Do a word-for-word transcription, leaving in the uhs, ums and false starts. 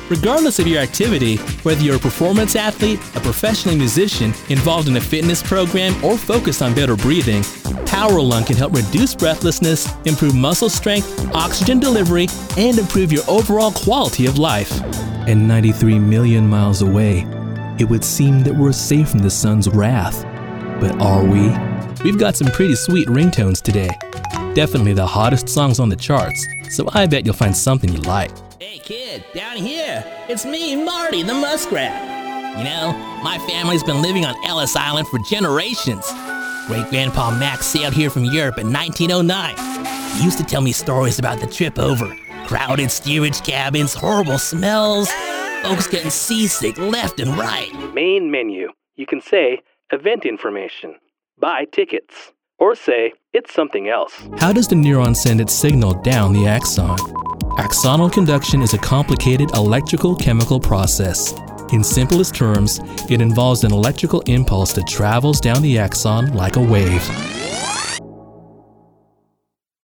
Regardless of your activity, whether you're a performance athlete, a professional musician, involved in a fitness program, or focused on better breathing, Power Lung can help reduce breathlessness, improve muscle strength, oxygen delivery, and improve your overall quality of life. And ninety-three million miles away, it would seem that we're safe from the sun's wrath. But are we? We've got some pretty sweet ringtones today. Definitely the hottest songs on the charts, so I bet you'll find something you like. Hey kid, down here, it's me, Marty the Muskrat. You know, my family's been living on Ellis Island for generations. Great-grandpa Max sailed here from Europe in nineteen oh nine. He used to tell me stories about the trip over. Crowded steerage cabins, horrible smells, folks getting seasick left and right. Main menu. You can say, event information, buy tickets, or say, it's something else. How does the neuron send its signal down the axon? Axonal conduction is a complicated electrical chemical process. In simplest terms, it involves an electrical impulse that travels down the axon like a wave.